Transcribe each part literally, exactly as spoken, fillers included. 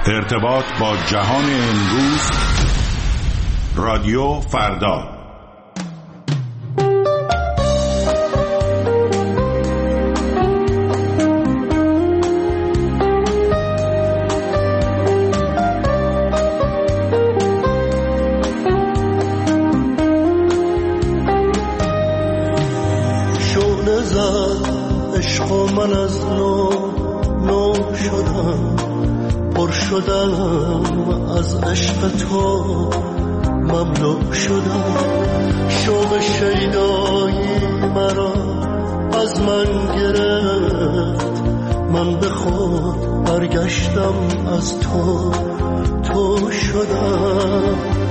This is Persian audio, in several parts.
ارتباط با جهان امروز، رادیو فردا. شعله زد عشق و من از نو نو شدم، پر شدم از عشق تو، مملو شدم. شوق شیدایی مرا از من گرفت، من به خود برگشتم از تو، تو شدم.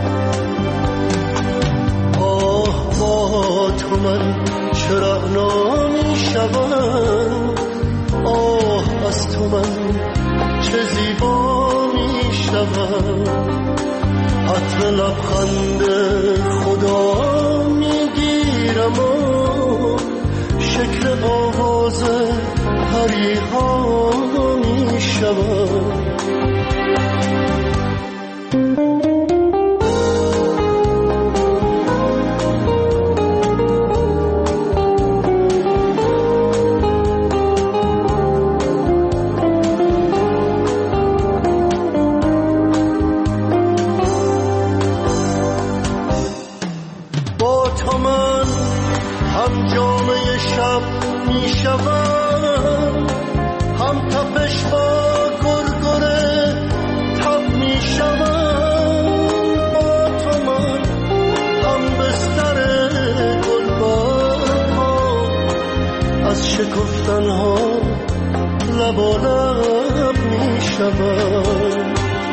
آه با تو من چرا نمی شدم، آه از تو من چه زیبا می شدم. عطر لبخند خدا می گیرم و شکل آواز پریها می شدم. هم تپش با گرگره تب می شوم. با تو من هم بستر گلبرگ ها، از شکفتن ها لب و لب می شوم.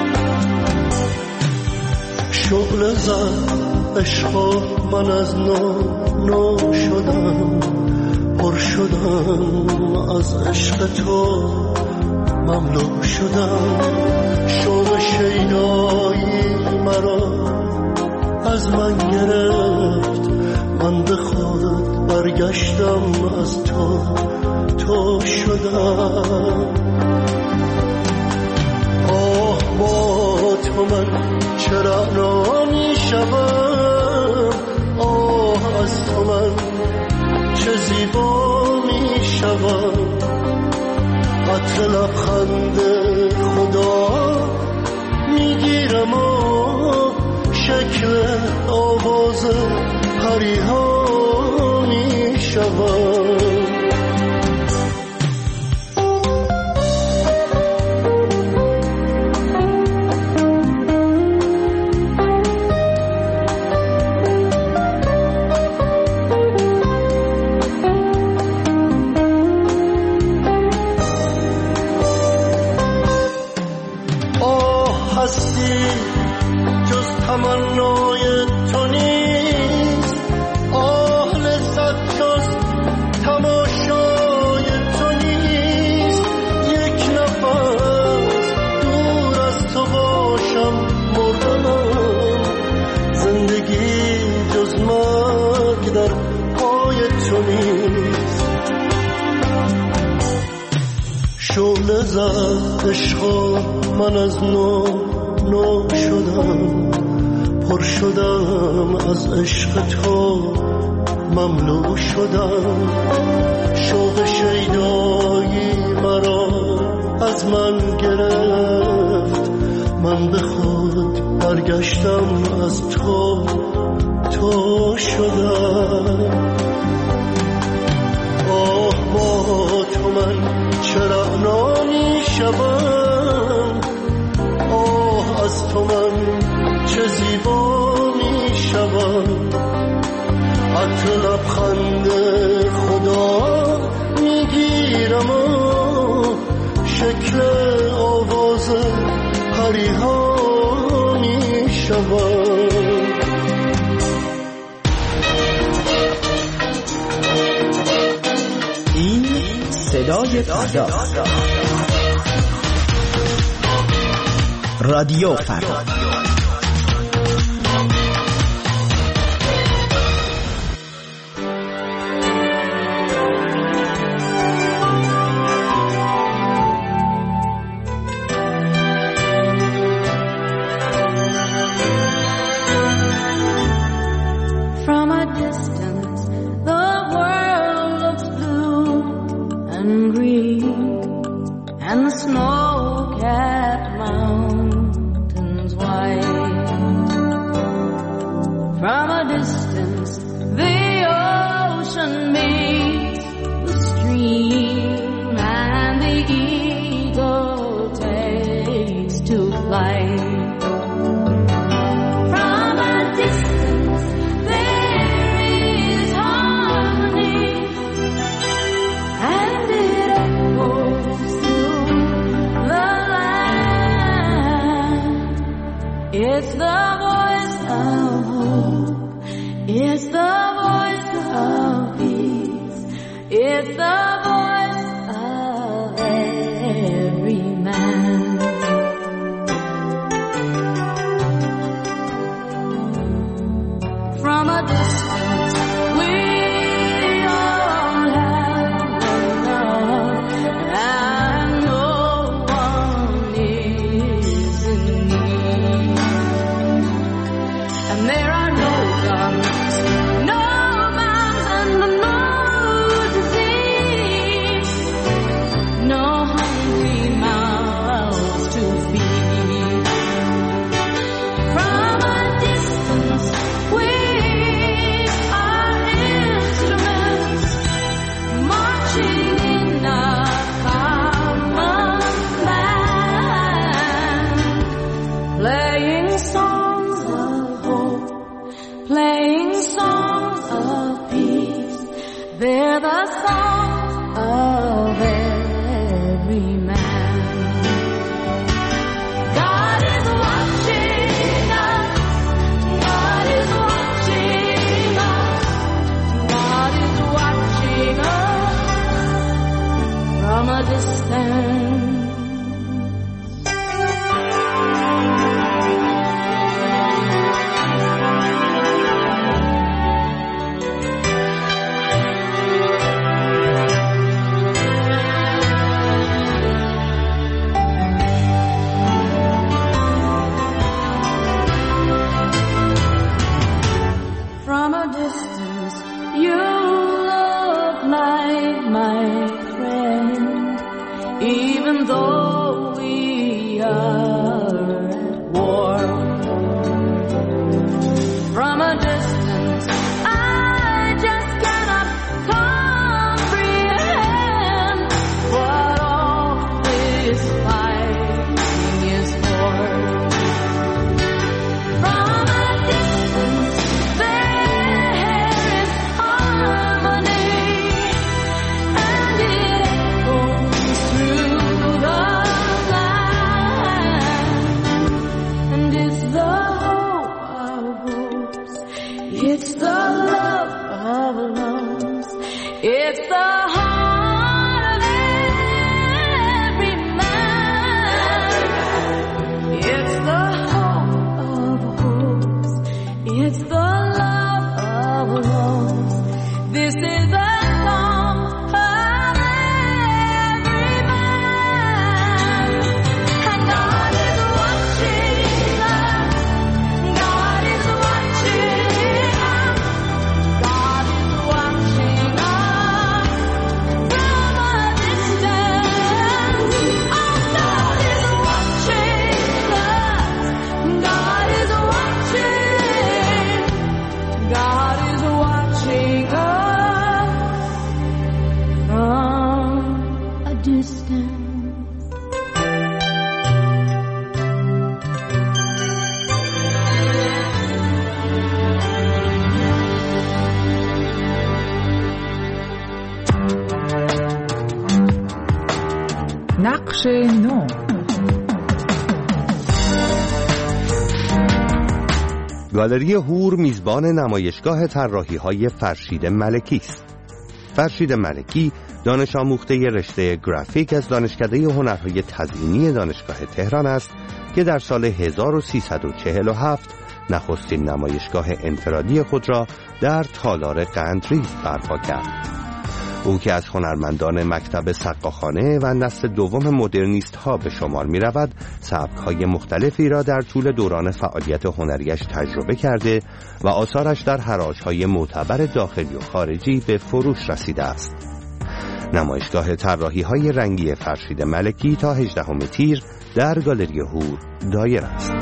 شعله زد عشق من از نو نو شدم، پر شدم از عشق تو، مملو شدم. شوق شیدایی مرا از من گرفت، من به خود برگشتم از تو، تو شدم. آه با تو من چرا نمی شدم، آه از تو من چه زیبا می شوم. عطر لبخند خدا می گیرم و شکل آواز پریها می شوم. تمنای تو نیست، آه لذت جز تماشای تو نیست. یک نفس دور از تو باشم مردم، زندگی جز مرگ در پای تو نیست. شعله زد عشق من از نو نو شدم، پر شدم از عشق تو، مملو شدم. شوق شیدایی مرا از من گرفت، من به خود برگشتم از تو، تو شدم. آه با تو من چرا نمی شدم، آه از تو من چه زیبا می شوم. عطر لبخند خدا می گیرم و شکل آواز پریها می شوم. این صدای فردا، رادیو فردا. snow-capped mountains white. From a distance, the ocean meets the stream, and the eagle takes to flight. From a distance, there is harmony, and it echoes through the land. It's the voice of hope, it's the voice of peace, it's the voice of every man. From a distance, we all have love, and no one is in need. And there are no guns, no bombs, and no disease, no hungry mouths to feed. From a distance, we are instruments marching in a common plan, playing songs of hope, playing songs of peace. They're the songs of every man. God is watching us, God is watching us, God is watching us from a distance. From a distance, you look like my friend, even though we are at war. From a distance, I just cannot comprehend what all this fighting is for. From a distance, there is harmony, and it echoes through the land. And it's the hope of hopes, it's the love of loves, it's the heart of every man. It's the hope of hopes, it's the love of loves. This is the song of every man. And God is watching us, God is watching us, God is watching us from a distance. Oh, God is watching us, God is watching, God is watching us from a distance. نقش نو. گالری هور میزبان نمایشگاه طراحی‌های فرشید ملکی است. فرشید ملکی دانش آموخته رشته گرافیک از دانشکده هنرهای تزئینی دانشگاه تهران است که در سال هزار و سیصد و چهل و هفت نخستین نمایشگاه انفرادی خود را در تالار قندریز برپا کرد. او که از هنرمندان مکتب سقاخانه و نسل دوم مدرنیست ها به شمار می رود، سبک های مختلفی را در طول دوران فعالیت هنریش تجربه کرده و آثارش در حراج های معتبر داخلی و خارجی به فروش رسیده است. نمایشگاه طراحی‌های رنگی فرشید ملکی تا هجدهم تیر در گالری هور دایر است.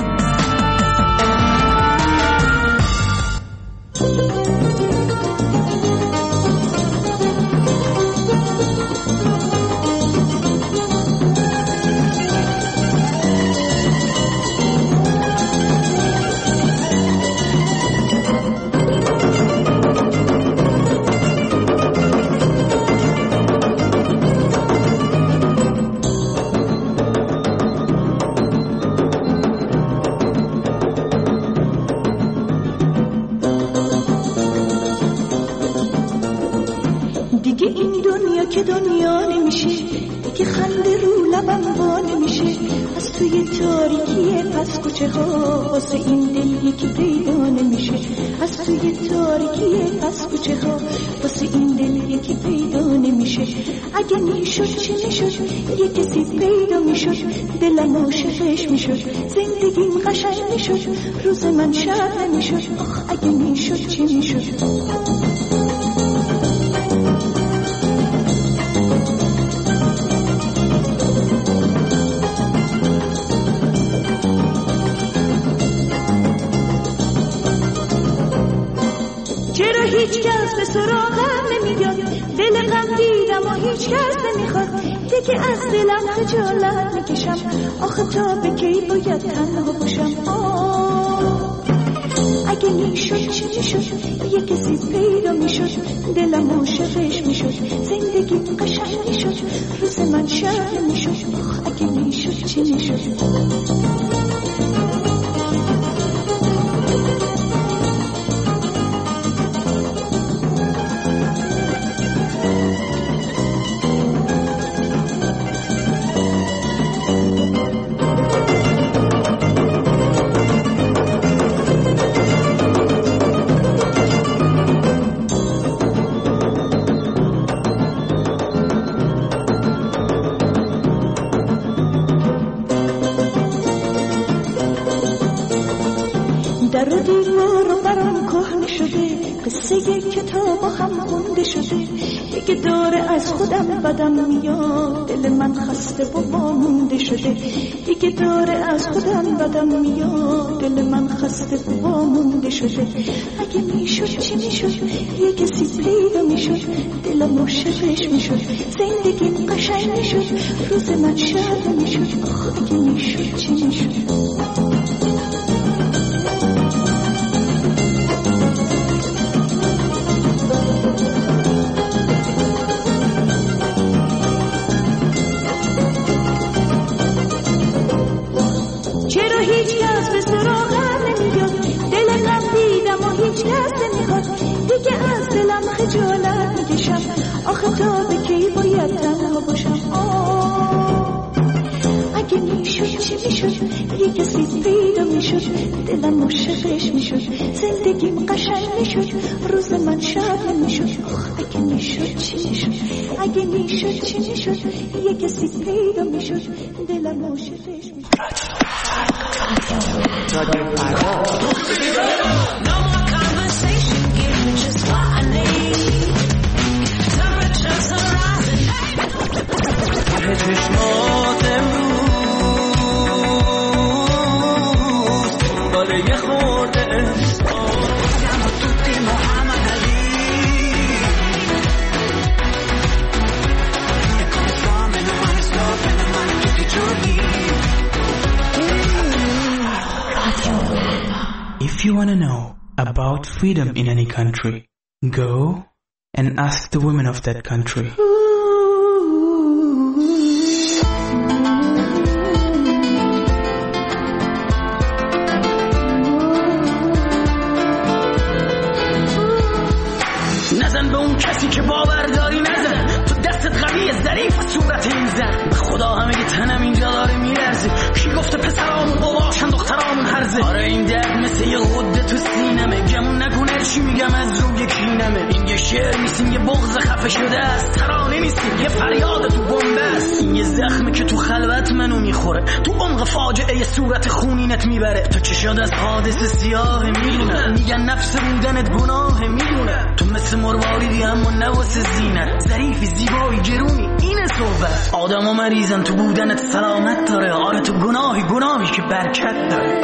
که دنیا نمیشه، دیگه خنده رو لبم وا نمیشه. از توی تاریکی پس کوچه ها واسه این دل یکی پیدا نمیشه. از توی تاریکی پس کوچه ها واسه این دل یکی پیدا نمیشه. اگه میشد چه میشد، یه کسی پیدا میشد، دلم عاشقش میشد، زندگیم قشنگ میشد، روز من شب نمیشد. آخ اگه میشد چه میشد. هیچ کس به سراغم نمیاد، دل غم دیدم و هیچ کس نمیخواد، دیگه از دلم خجالت میکشم. آخه تا به کی باید تنها باشم؟ اگه میشد چی میشد، یه کسی پیدا میشد، دلم عاشقش میشد، زندگی قشنگ میشد، روز من شب میشد. اگه میشد چی میشد. در و دیوار و برام کهنه شده، قصه کتاب هم خونده شده، دیگه داره از خودم بدم میاد، دل من خسته و وامونده شده، دیگه داره از خودم بدم میاد، دل من خسته و وامونده شده. اگه میشد چی میشد، یه کسی پیدا میشد، دلم عاشقش میشد، زندگی قشنگ میشد، روز من شب میشد. آخ اگه میشد چی میشد. هیچ کس به سراغم نمیاد، دل غم دیدم و هیچ کس نمیخواد، دیگه از دلم خجالت میکشم. آخه تا به کی باید تنها باشم؟ اگه میشد چی میشد، یه کسی پیدا میشد، دلم عاشقش میشد، زندگیم قشنگ میشد، روز من شب میشد. اگه میشد چی میشد، اگه میشد چی میشد، یه کسی پیدا میشد، دلم عاشقش میشد. No more conversation, give me just what I need. Temperatures are rising. چشمات امروز داره یه خورده siamo tutti Muhammad Ali. E come fenomeno mani stop e mani tutti i giorni. If you want to know about freedom in any country, go and ask the women of that country. نزن به اون کسی که باور داری، نزن تو دستت قویه ظریف و صورت این زن. خدا همه تنم اینجا داره میرزه، کی گفته پسرامون باباشن دخترامون هرزه. آره این درد مثل یه غده تو سینمه، گمون نکنه چی میگم از روی کینمه. این یه شعر نیست، این یه بغض خفه خفه شده است، ترانه نیستیم یه فریاد تو بمبه است. این یه زخمه که تو خلوت منو میخوره، تو عمق فاجعه یه صورت خونینت میبره. تو چه شد از حادثه سیاه میدونم، میگن نفس بودنت گناه میدونم. تو مثل مرواریدی اما نواسه زینت، ظریفی زیبایی گرونی اینه صحبت. آدم ها مریضن تو بودنت سلامت داره. آره تو گناهی گناهی که برکت داره.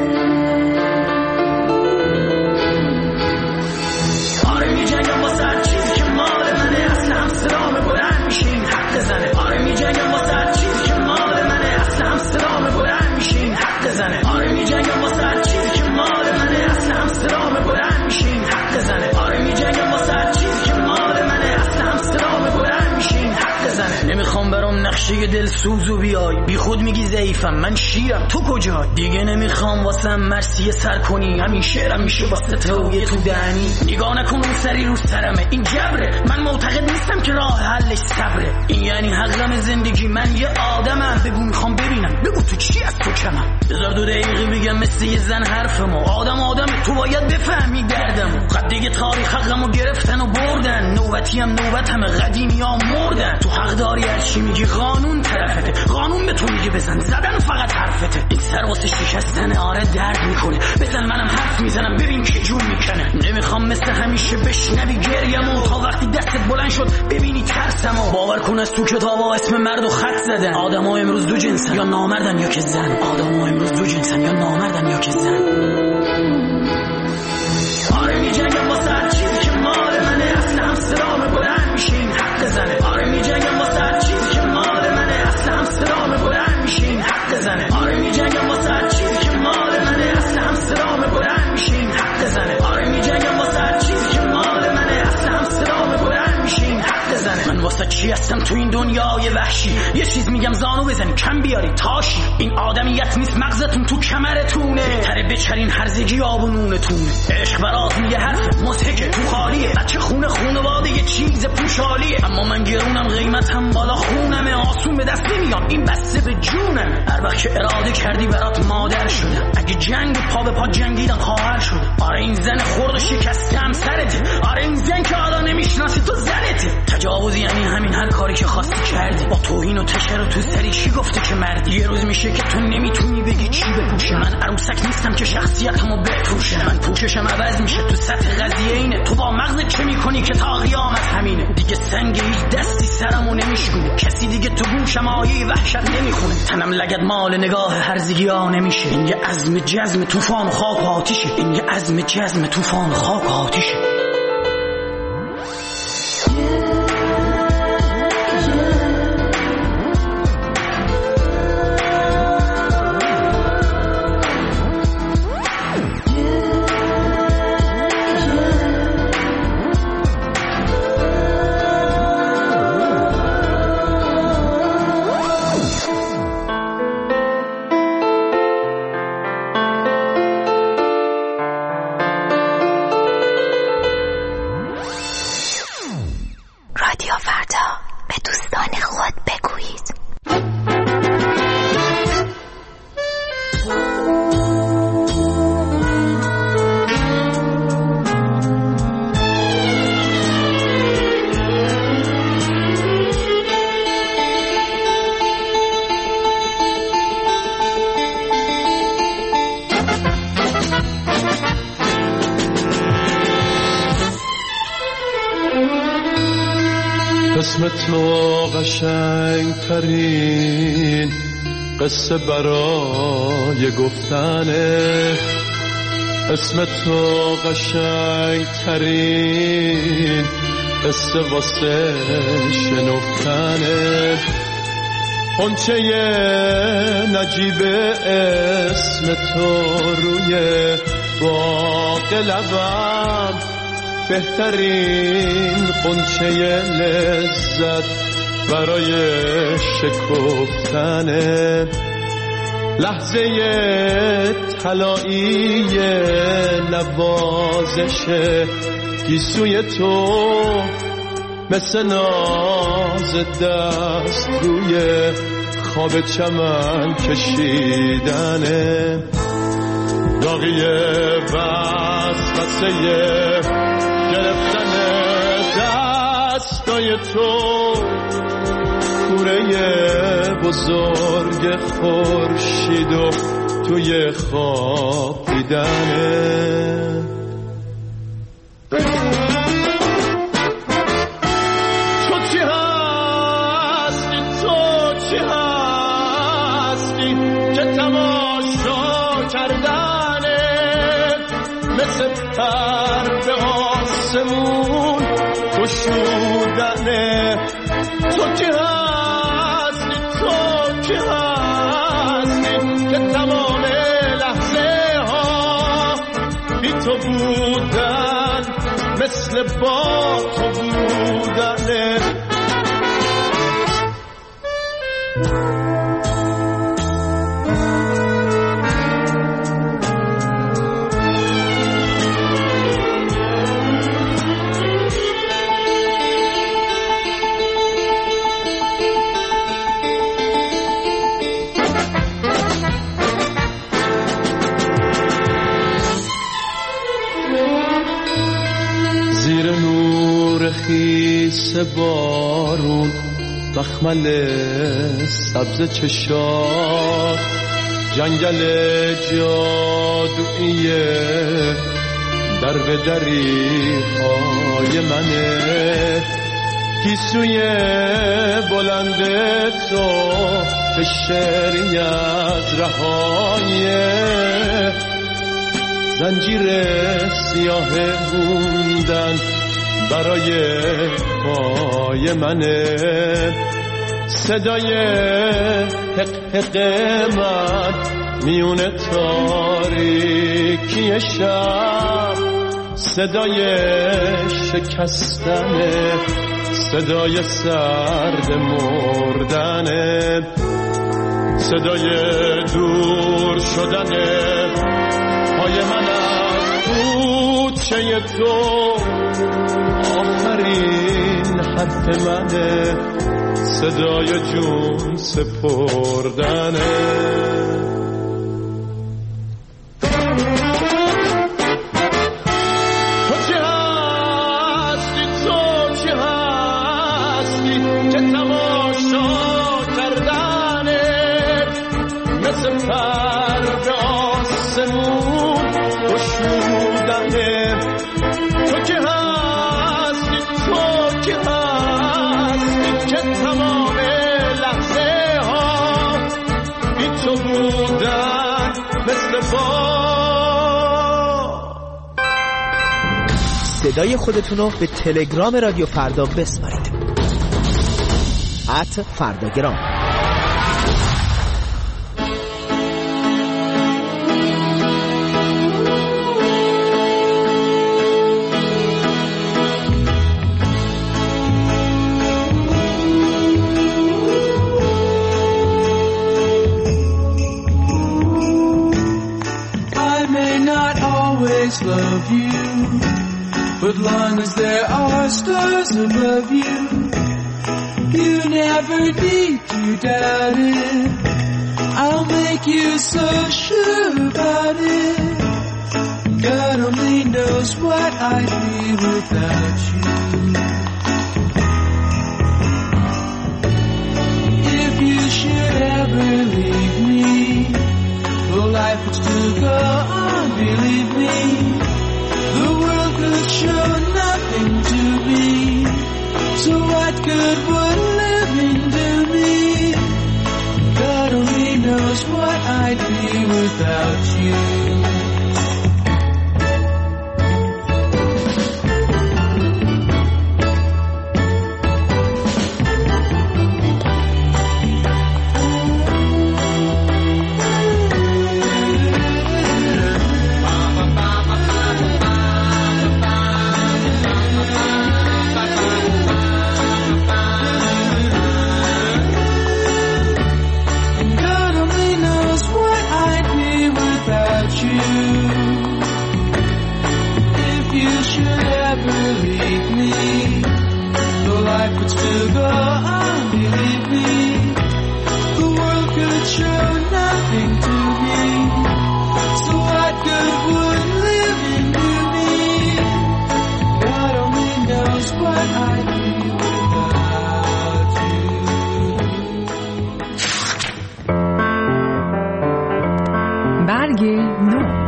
آره می جنگم واسه هر چیزی که مال منه، اصل همسرامه بلند میشین حق زنه. آره می جنگم واسه هر چیزی که مال منه، اصل همسرامه بلند میشین حق زنه. آره می جنگم واسه هر چیزی که مال منه، اصل همسرامه بلند میشین حق زنه. آره می جنگم واسه هر چیزی که مال منه، اصل همسرامه بلند میشین حق زنه. نمیخوام برام نقشه دل سوزو بیای، بی خود میگی ضعیفم من شیرم تو کجای. دیگه نمیخوام واسه مرسی سر کنی، همین شعرم میشه واسه تویه تو دهنی. نگاه نکن اون سری رو سرمه، این جبره. من معتقد نیستم که راه حلش صبره. این یعنی حقم زندگی، من یه آدمم. بگو میخوام ببینم، بگو تو چی از تو کمم. بذار دو دقیقه بگم مثل یه زن حرفمو. آدم آدم تو باید بفهمی دردمو. قد دیگه تاریخ حقمو گرفتن و بردن، نوبتی هم نوبت همه قدیمی ها مردن. تو حق داری هرچی میگی، قانون طرفته. قانون به تو میگه بزن، زدن فقط حرفته. این سر واسه شکستن آره درد میکنه. بزن منم حرف میزنم ببین که جون میکنه. نمیخوام مثل همیشه بشنوی گریمو، تا وقتی دستت بلند شد ببینی ترسمو. باور کن از تو کتابا اسم مرد و خط زدن. آدم ها امروز دو جنسن، یا نامردن یا که زن. آدم ها امروز دو جنسن، یا نامردن یا که زن. آره می جنگم واسه هر چیزی که مال منه، اصل همسرامه بلند میشین حق زنه. آره می جنگم واسه هر چیزی که مال منه، اصل همسرامه بلند میشین حق زنه. آره می جنگم واسه هر چیزی که مال منه، اصل همسرامه بلند میشین حق زنه. آره می جنگم واسه هر چیزی که مال منه، اصل همسرامه بلند میشین حق زنه. من واسه چی هستم تو این دنیای وحشی؟ یه چیز میگم زانو بزنی کم بیاری تاشی. این آدمیت نیست مغزتون تو کمرتونه، بهتره بچرین هرزگی آب و نونتونه. عشق برات میگه حرف مضحکه تو خالیه، بچه خونه خونواده یه چیز پوشالیه. اما من گرونم قیمتم بالا خونمه، آسون به دست نمیام این بسته به جونمه. هر وقت که اراده کردی برات مادر شدم، اگه جنگ پا به پا جنگیدم خواهر شدم. آره این زن خورد و شکستم سرته. آره این زن که آدا نمیشناسی تو زنته. تجاوز یعنی همین هر کاری که خواستی کردی، با توهین و تشر و تو سری چی گفته که مردی. یه روز میشه که تو نمیتونی بگی چی بپوشه. من عروسک نیستم که شخصیتمو بپوشه. من پوششم عوض میشه تو سطح قضیه اینه. تو با مغزت چه میکنی که تا قیامت همینه. دیگه سنگ هیچ دستی سرمو نمیشونه، کسی دیگه تو گوشم آیه وحشت نمیخونه. تنم لگد مال نگاه هرزگی ها نمیشه. این یه عزم جزم طوفان خاک و آتیشه. این یه عزم جزم طوفان خاک و آتیشه. اسم تو قشنگ ترین قصه برای گفتنه. اسم تو قشنگ ترین قصه واسه شنفتنه. قنچه نجیب اسم تو روی باغ لبم، بهترین قنچه لذت برای شکفتنه. لحظه طلایی نوازش گیسوی تو، مثل ناز دست روی خواب چمن کشیدنه. داغی بس بسه گرفتن دست چهره تو کوره بزرگ خورشید و توی خواب دیدنه. تو چی هستی تو چی هستی که تماشا کردنه مثل پر به آسمون گشودنه. تو چی هستی تو چی هستی که تمام لحظه ها بی تو بودن مثل با تو بودنه. خیس بارون مخمل سبز چشات جنگل جادویی در به دری های منه. گیسوی بلند تو که شعری از رهای زنجیر سیاه موندن برای پای منه. صدای حق حق من میون تاریکی شب صدای شکستنه صدای سرد مردنه صدای دور شدنه پای من از کوچه تو آخرین حرف منه صدای جون سپردنه. تو چی هستی تو چی هستی که تماشا کردنه مثل پر به آسمون گشودنه. تو چی هستی تو چی هستی که تمام لحظه ها بی تو بودن مثل با. صدای خودتونو به تلگرام رادیو فردا بسپارید. ات فرداگرام. Love you, but long as there are stars above you, you never need to doubt it. I'll make you so sure about it. God only knows what I'd be without you. If you should ever leave me, well, life would still go on, believe me. The world could show nothing to me, so what good would living do me? God only knows what I'd be without you. You برگ نو.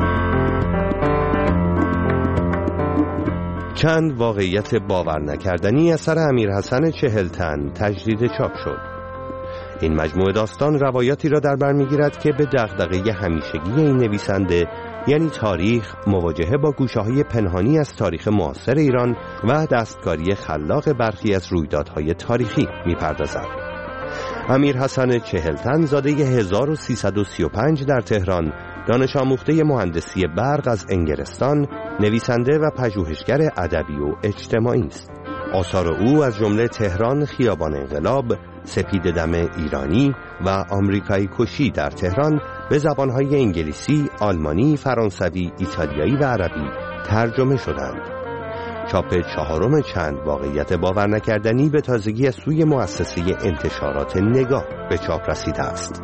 چند واقعیت باور نکردنی اثر امیرحسن چهلتن تجدید چاپ شد. این مجموعه داستان روایاتی را در بر می‌گیرد که به دغدغه همیشگی این نویسنده، یعنی تاریخ، مواجهه با گوشه‌های پنهانی از تاریخ معاصر ایران و دستکاری خلاق برخی از رویدادهای تاریخی می‌پردازد. امیرحسن چهلتن زاده هزار و سیصد و سی و پنج در تهران، دانش آموخته مهندسی برق از انگلستان، نویسنده و پژوهشگر ادبی و اجتماعی است. آثار او از جمله تهران خیابان انقلاب، سپید دم ایرانی و آمریکایی کشی در تهران به زبانهای انگلیسی، آلمانی، فرانسوی، ایتالیایی و عربی ترجمه شدند. چاپ چهارم چند واقعیت باور نکردنی به تازگی از سوی مؤسسه انتشارات نگاه به چاپ رسیده است.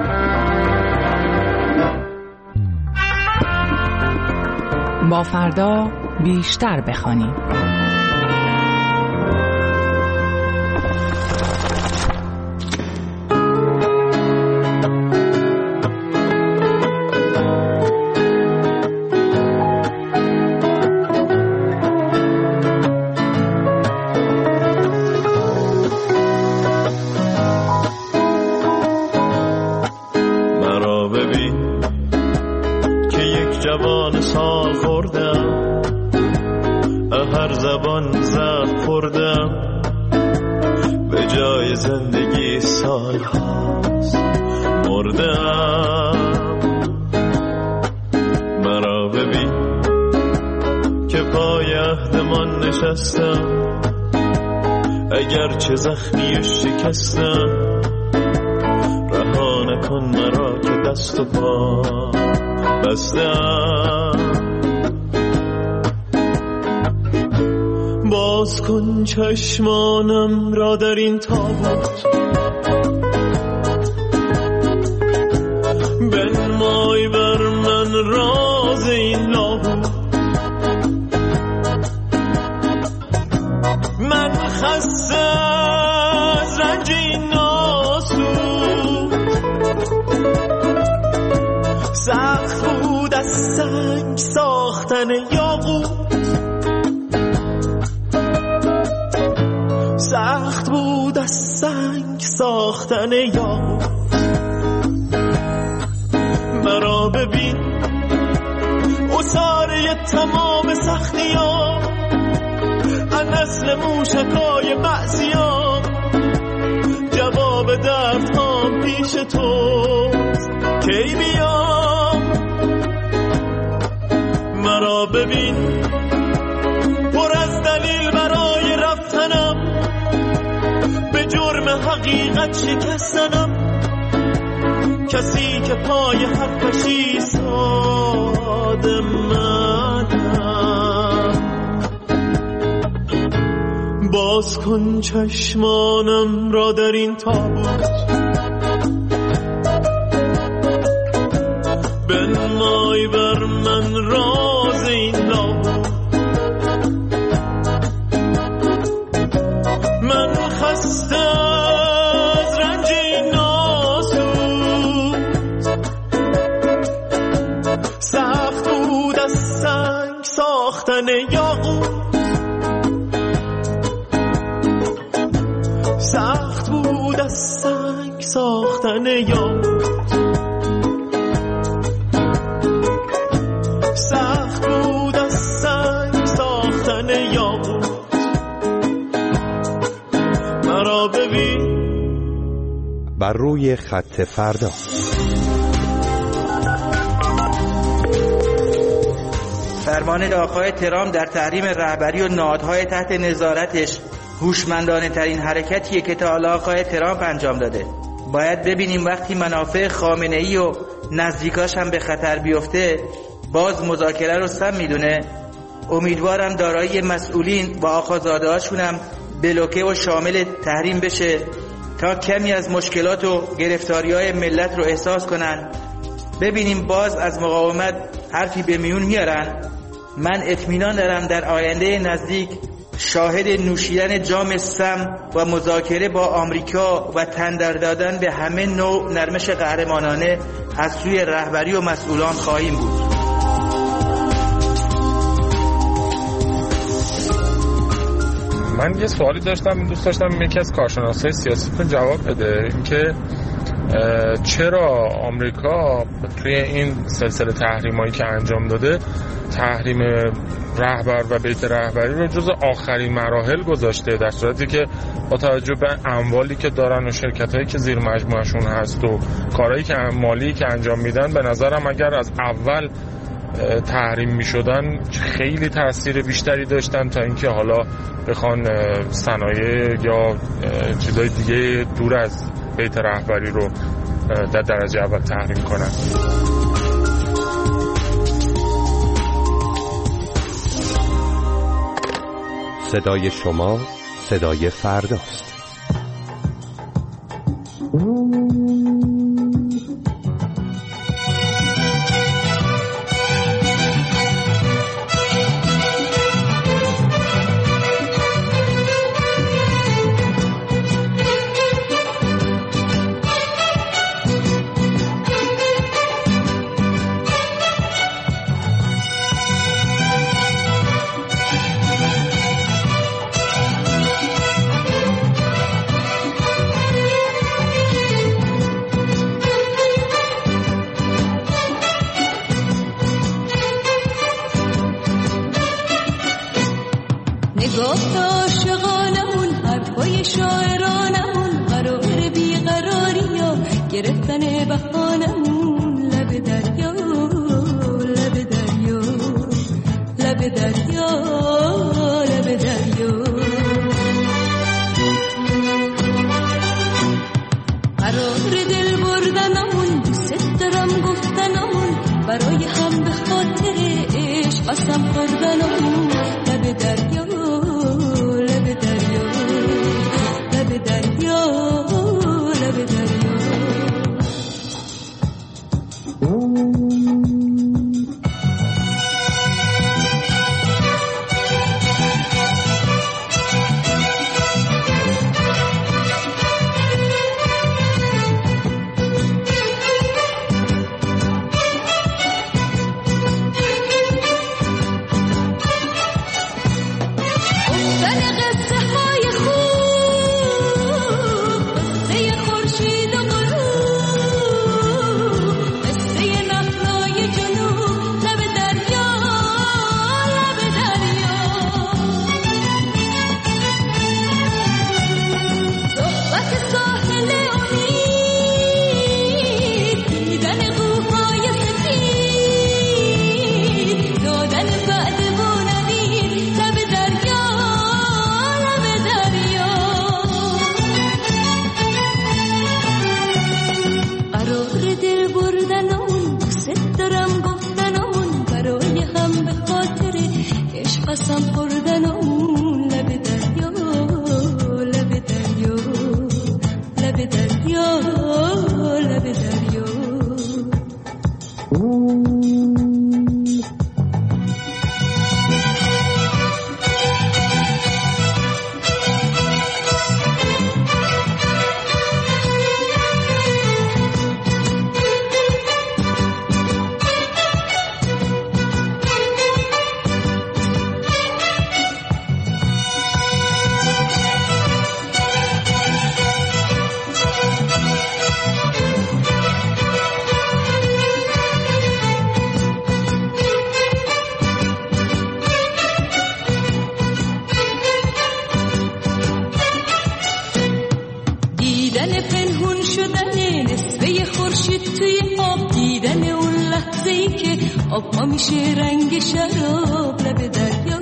با فردا بیشتر بخوانیم. اگر چه زخمی شکستم، رها نکن مرا که دست و پا بستم. باز کن چشمانم را در این تابوت، بنمای بر من راز این لابوت. من خسته از رنج این ناسود، سخت بود از سنگ ساختن یاقوت، سخت بود از سنگ ساختن یاقوت. مرا ببین اساره تمام سختیام، نسل موشکای معصیام، جواب دردهام پیش توست، کی بیام؟ مرا ببین پر از دلیل برای رفتنم، به جرم حقیقت شکستنم، کسی که پای حرفشی ساد منم. باز کن چشمانم را در این تابوت، بنمای بر من راز این لابوت. من خسته از رنج این ناسود، سخت بود از سنگ ساختن یاقوت، سخت بود از سنگ ساختن یاقوت، سخت بود از سنگ ساختن یاقوت. مرا ببین بر روی خط فردا. فرمان آقای ترامپ در تحریم رهبری و نهادهای تحت نظارتش هوشمندانه ترین حرکتیه که تا حالا آقای ترامپ انجام داده. باید ببینیم وقتی منافع خامنه‌ای و نزدیکاش هم به خطر بیفته باز مذاکره رو سم میدونه. امیدوارم دارایی مسئولین و آقازاده‌هاشون هم بلوکه و شامل تحریم بشه تا کمی از مشکلات و گرفتاری‌های ملت رو احساس کنن. ببینیم باز از مقاومت حرفی به میون میارن. من اطمینان دارم در آینده نزدیک شاهد نوشیدن جام سم و مذاکره با آمریکا و تندر دادن به همه نوع نرمش قهرمانانه از سوی رهبری و مسئولان خواهیم بود. من یه سوالی داشتم، دوست داشتم یکی از کارشناسای سیاستون جواب بده، اینکه چرا آمریکا توی این سلسله تحریمایی که انجام داده تحریم رهبر و بیت رهبری رو جز آخرین مراحل گذاشته، در صورتی که با توجه به اموالی که دارن و شرکتایی که زیر مجموعشون هست و کارهایی که مالی که انجام میدن، به نظرم اگر از اول تحریم میشدن خیلی تاثیر بیشتری داشتن تا اینکه حالا بخوان صنایع یا چیزای دیگه دور از بیت رهبری رو در درجه اول تحریم کنن. صدای شما صدای فرداست. نگاه عاشقانمون، حرفای شاعرانمون، قرار بیقراری ها گرفتن بهانمون، لب دریا لب دریا لب دریا لب دریا، قرار دل بردنمون، دوست دارم گفتنمون، برای هم به خاطر عشق قسم خوردنمون، لب دریا لب دریا لب دریا لب دریا. آب ها میشه رنگ شراب، لب دریا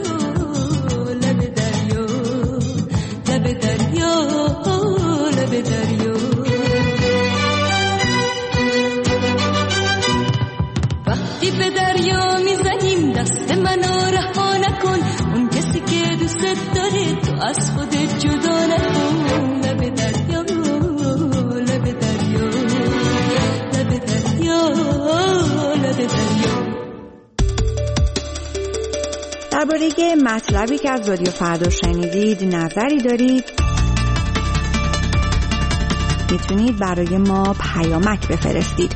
لب دریا لب دریا لب دریا. وقتی به دریا میزنیم دست منو رها نکن، اون کسی که دوست داره تو از خودت جدا نکن، لب دریا لب دریا لب دریا لب دریا. درباره مطلبی که از رادیو فردا شنیدید نظری دارید میتونید برای ما پیامک بفرستید.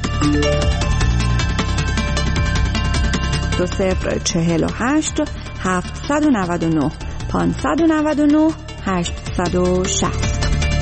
دو صفر چهل و هشت هفتصد و نود و نه پانصد و نود و نه هشتصد و شصت.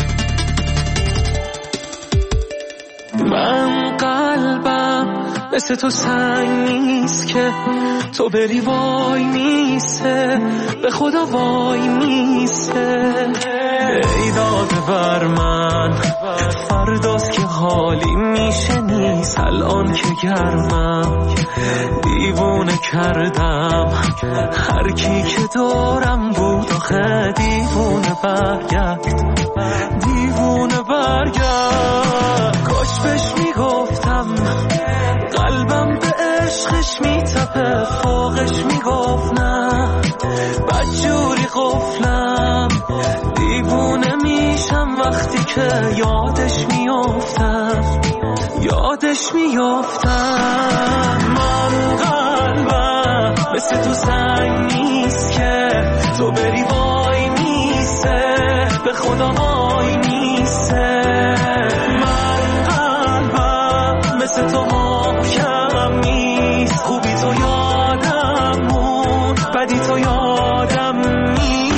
من قلبم مثل تو سنگ نیست که تو بری وای میسه، به خدا وای میسه. ای داده بر من فرداست که حالی میشه نیست، الان که گرمم دیوونه کردم هر کی که دارم بود آخه دیوونه برگرد، دیوونه برگرد. کاش بهش میگفتم قلبم به عشقش میتپه، فوقش میگفت نه بدجوری قفلم، دیوونه میشم وقتی که یادش میافتم، یادش میافتم. من قلبم مثل تو سنگ نیست که تو بری وای میسه، به خدا وای میسه. من قلبم مثل تو محکم نیست، خوبی تو یادم مون بدی تو یادم نیست.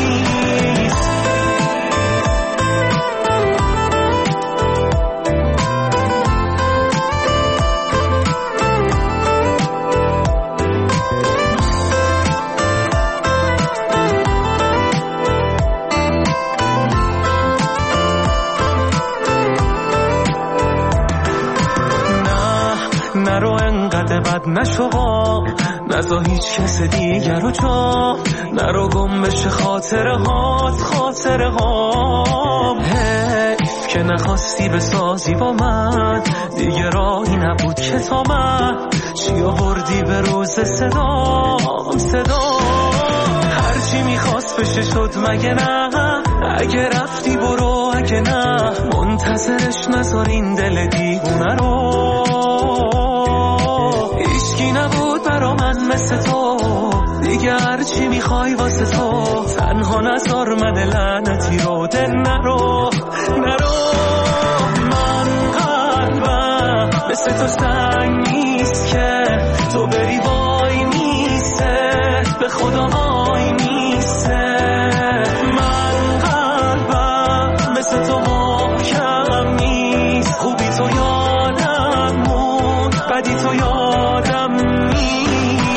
نرو انقدر بد نشو، نزا هیچ کس دیگر رو جا، نرو گم بشه خاطره هات، خاطره هام. حیف که نخواستی بسازی با من، دیگه راهی نبود که تا من چی آوردی به روز صدام، صدام. هرچی میخواست بشه شد مگه نه، اگه رفتی برو اگه نه منتظرش نذار این دل دیوونه رو. هیچکی نبود برا من مثل تو، دیگه هرچی میخوای واسه تو، تنها نذار من لعنتی رو دل نرو نرو. من قلبم مثل تو سنگ نیست که تو بری وای میسه، به خدا وای میسه. من قلبم مثل تو محکم نیست، خوبی تو یادم مون بدی تو یادم نیست.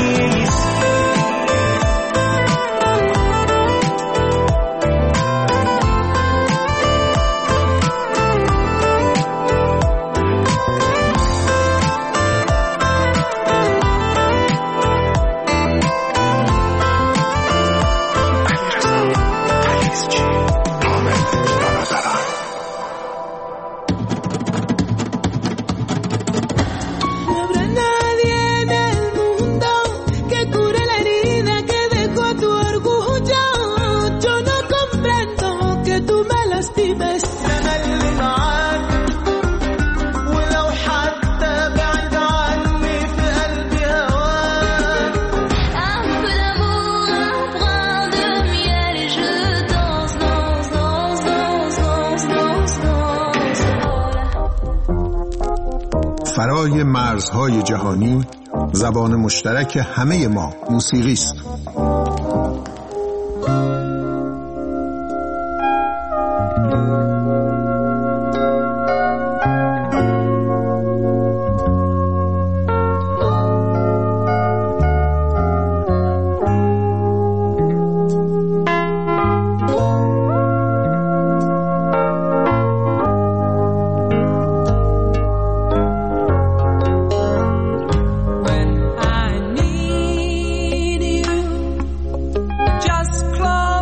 فرای مرزهای جهانی، زبان مشترک همه ما موسیقی است. Close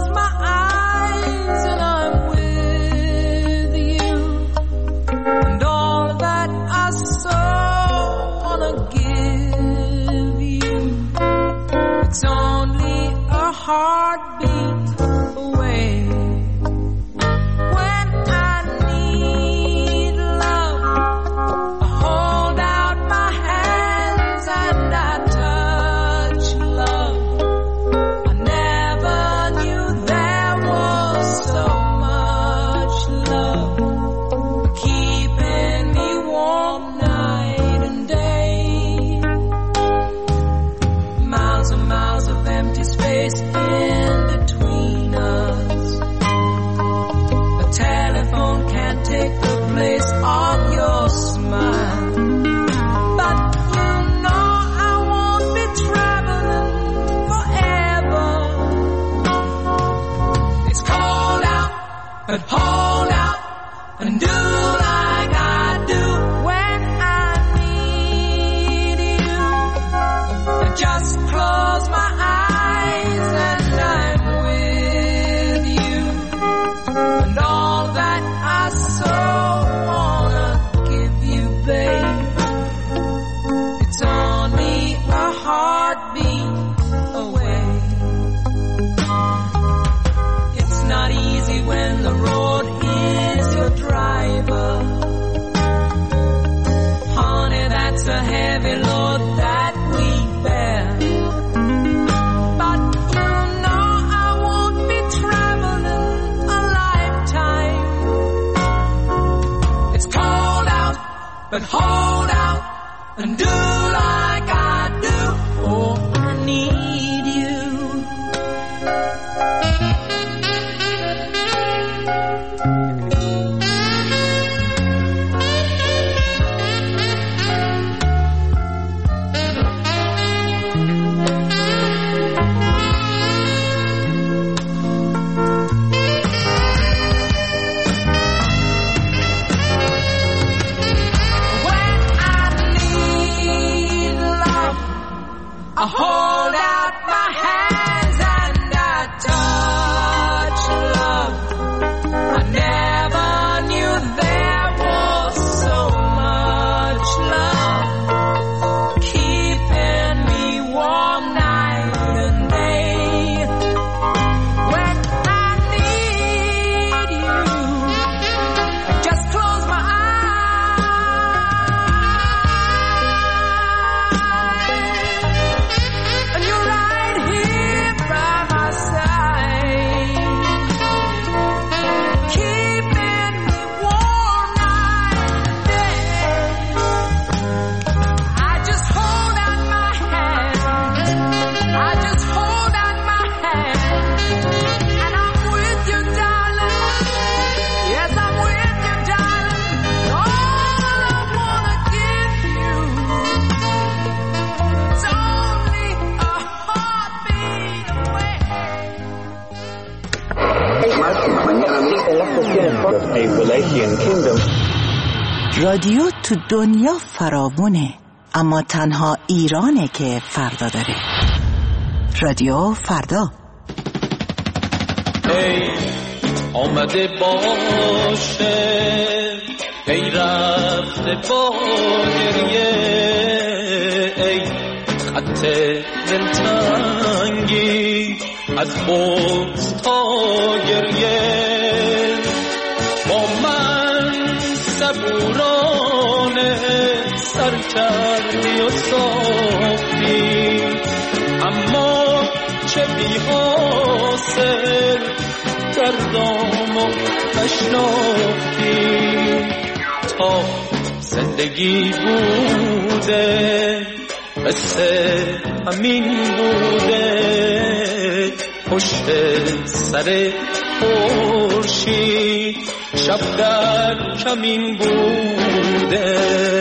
load that we bear. But you know I won't be traveling a lifetime. It's cold out, but hold out and do like I do. Oh, I need you. I hold out my hands and I touch love. I never knew there was so much love, keeping me warm night and day. When I need you, just close my رادیو تو دنیا فراوونه، اما تنها ایرانه که فردا داره. رادیو فردا. ای آمده باشه، ای رفته با گریه، ای خط دلتنگی از بغض تا گریه، با من صبورانه سر کردی و ساختی، اما چه بی حاصل دردامو نشناختی. تا زندگی بوده قصه همین بوده، پشت سر خورشید شب در کمین بوده.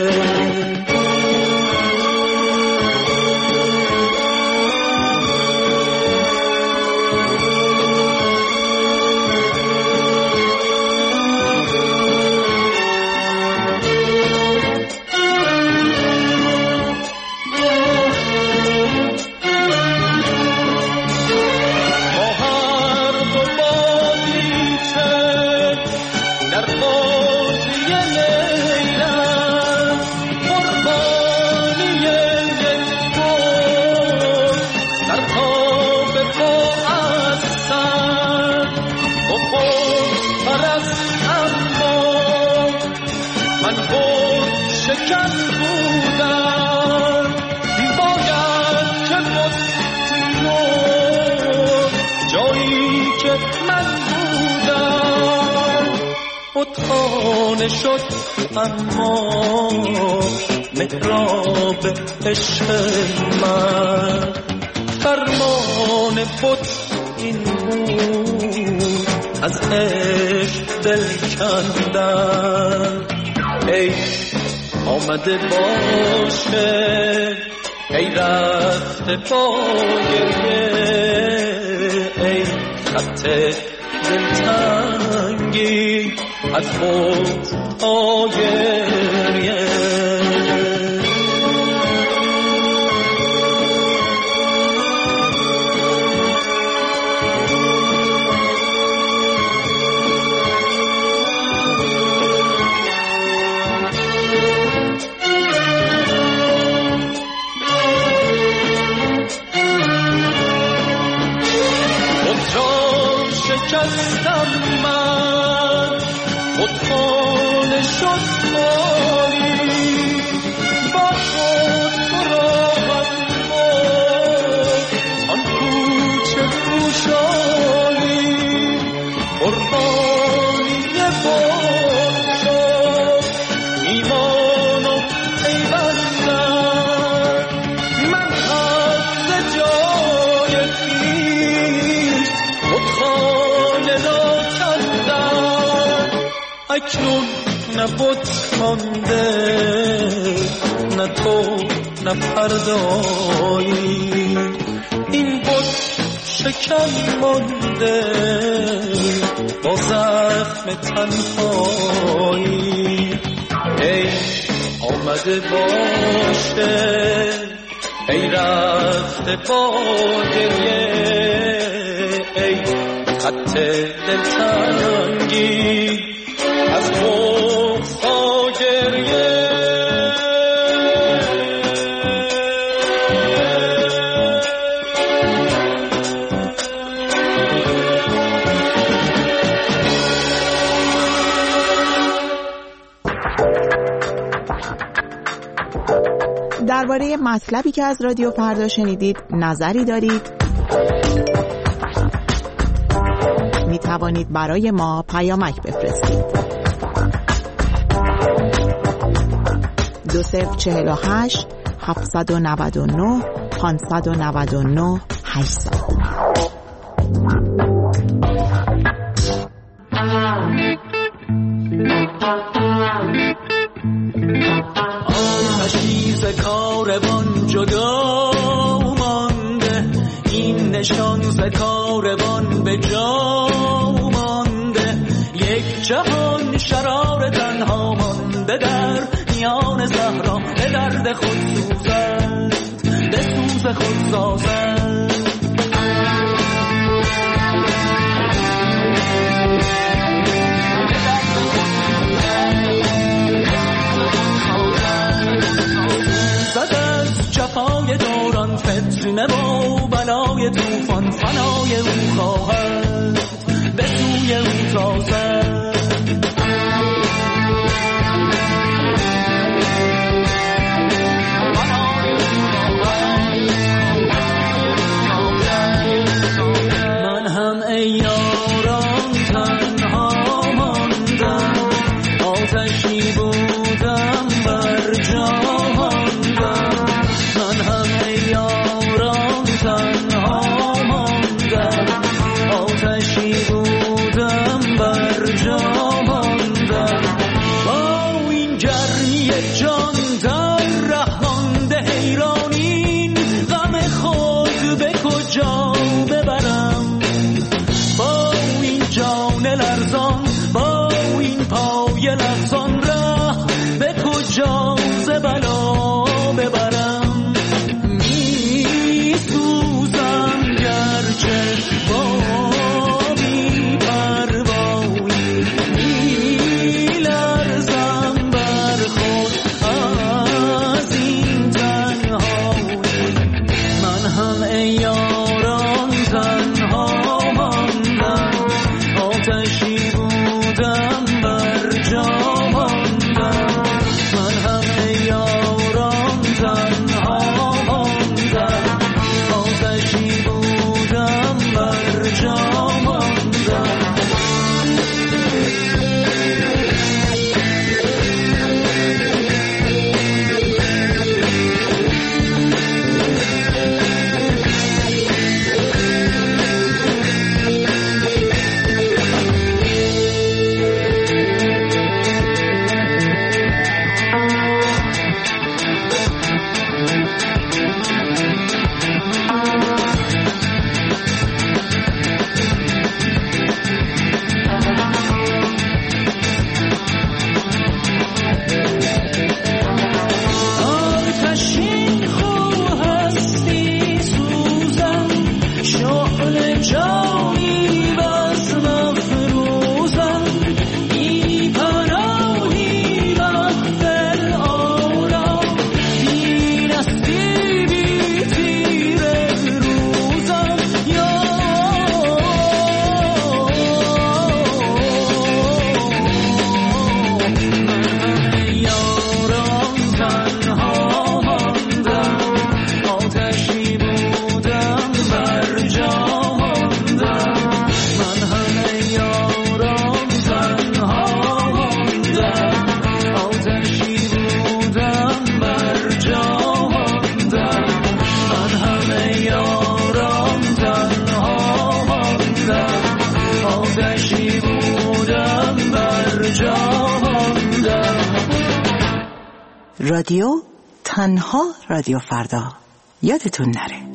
خانه شد اما محراب عشق من، فرمان بود این بود از عشق دل کندن. ای آمده باشه، ای رفته با گریه، ای خط دلتنگی از خود تا گریه. شکستم من، خودخانه شد خالی، اکنون نه بت مانده نه تو نه فردایی، این بت شکن مانده با زخم تنهایی. ای آمده باشه ای رفته با گریه، ای خط دلتنگی از بغضا گریه. درباره مطلبی که از رادیو فردا شنیدید نظری دارید؟ می توانید برای ما پیامک بفرستید. دو صفر چهل و هشت هفتصد و نود و نه پانصد و نود و نه هشتصد. کاروان جدا مانده، این نشان ز کاروان به جا مانده، یک جهان شرار تنها مانده در میان صحرا، به درد خود سوزند به سوز خود سازند. جفای دوران فتنه و بلای توفان، فنای او خواهد به سوی او تازد. من هم ای یاران تنها ماندم، آتشی بودم بر جا ماندم. من هم ای یاران تنها ماندم، آتشی بودم بر رادیو، تنها رادیو فردا. یادتون نره.